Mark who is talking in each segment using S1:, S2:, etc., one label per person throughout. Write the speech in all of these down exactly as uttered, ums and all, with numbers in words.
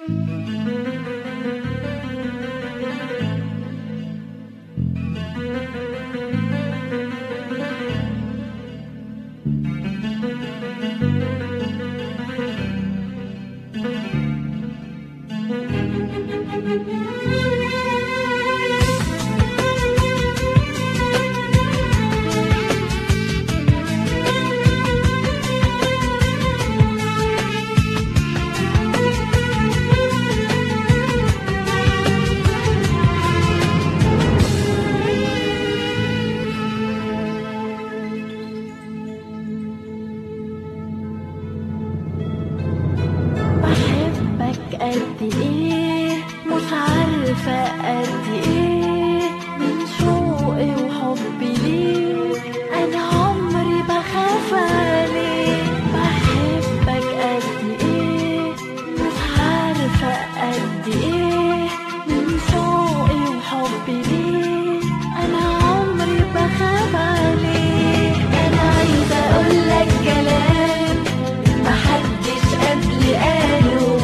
S1: قد ايه مش عارفة قد ايه من شوقي وحبي ليك انا عمري بخاف عليك. بحبك قد ايه مش عارفة قد ايه من شوقي وحبي ليك انا عمري بخاف عليك. انا عايزة اقولك كلام محدش قبلي قاله،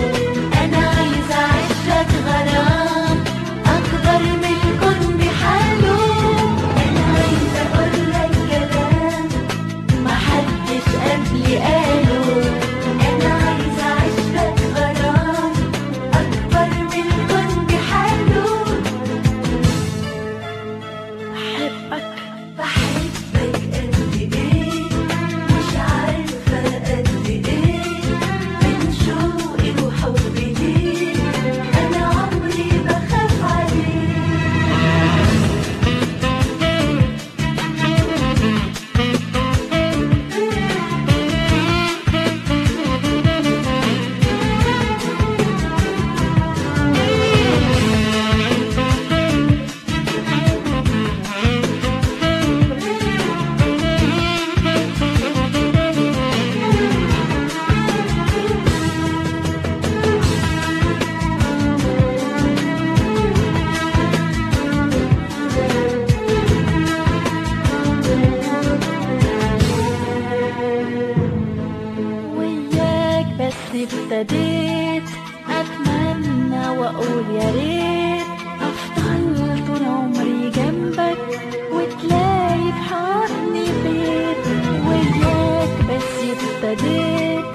S1: ابتديت اتمنى واقول يا ريت افضل طول عمري جنبك وتلاقي في حضني بيت. وياك بس ابتديت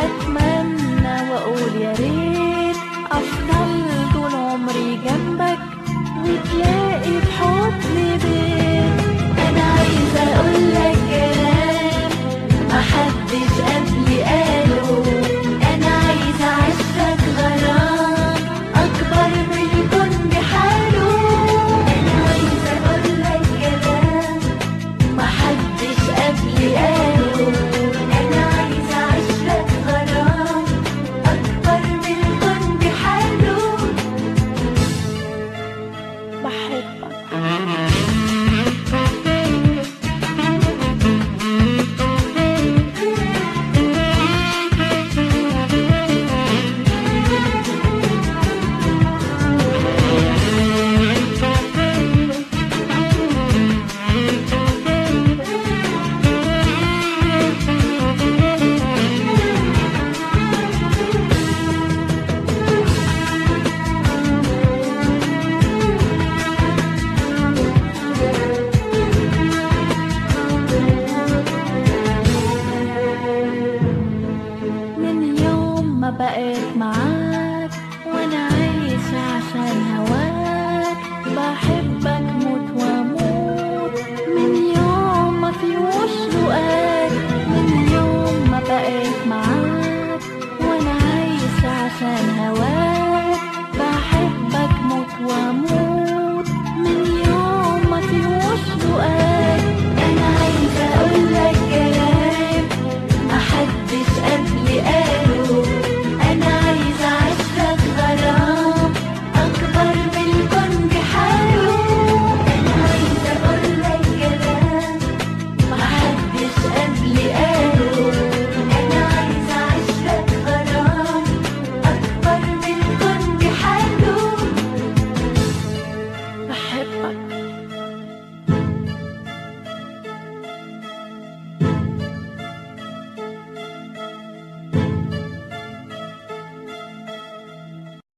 S1: اتمنى واقول يا ريت افضل طول عمري جنبك وتلاقي في حضني بيت. انا عايزه اقولك كلام محدش قبلي قاله، بقيت معاك